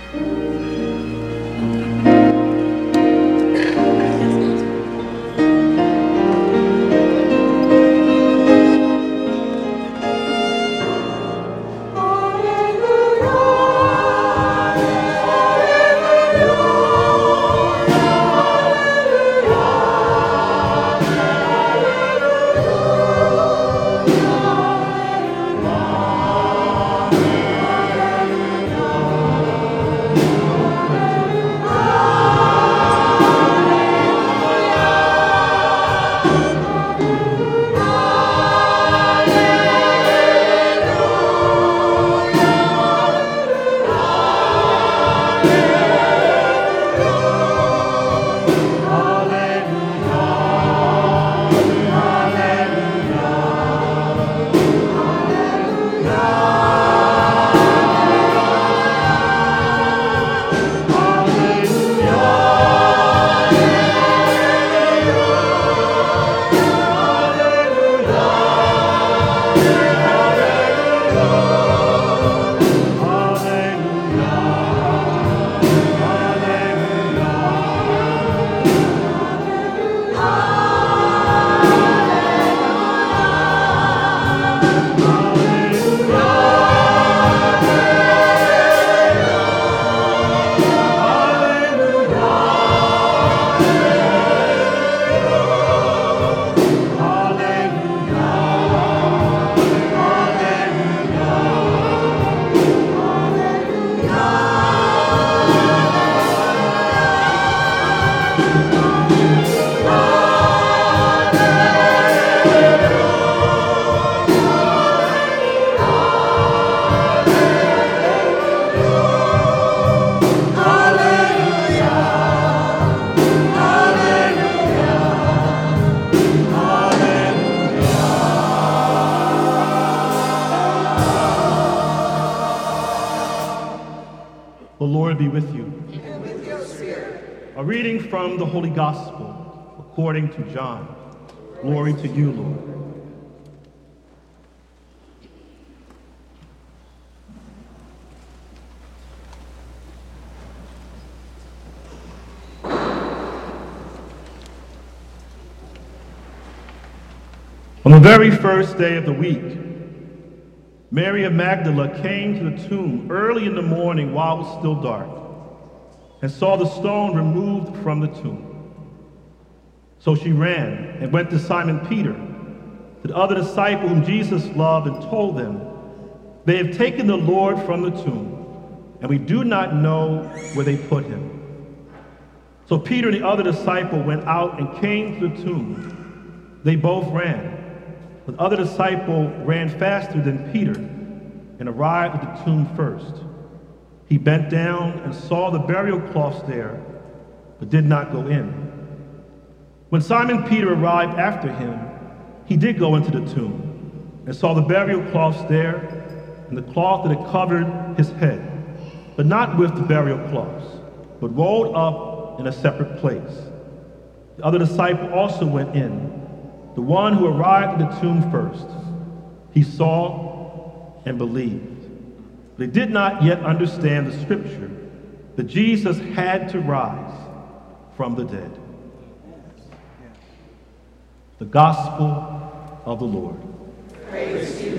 The Lord be with you. And with your spirit. A reading from the Holy Gospel according to John. Glory to you, Lord. On the very first day of the week, Mary of Magdala came to the tomb early in the morning while it was still dark, and saw the stone removed from the tomb. So she ran and went to Simon Peter, to the other disciple whom Jesus loved, and told them, "They have taken the Lord from the tomb, and we do not know where they put him." So Peter and the other disciple went out and came to the tomb. They both ran. The other disciple ran faster than Peter and arrived at the tomb first. He bent down and saw the burial cloths there, but did not go in. When Simon Peter arrived after him, he did go into the tomb and saw the burial cloths there and the cloth that had covered his head, but not with the burial cloths, but rolled up in a separate place. The other disciple also went in, the one who arrived at the tomb first. He saw and believed. They did not yet understand the scripture that Jesus had to rise from the dead. The Gospel of the Lord. Praise to you,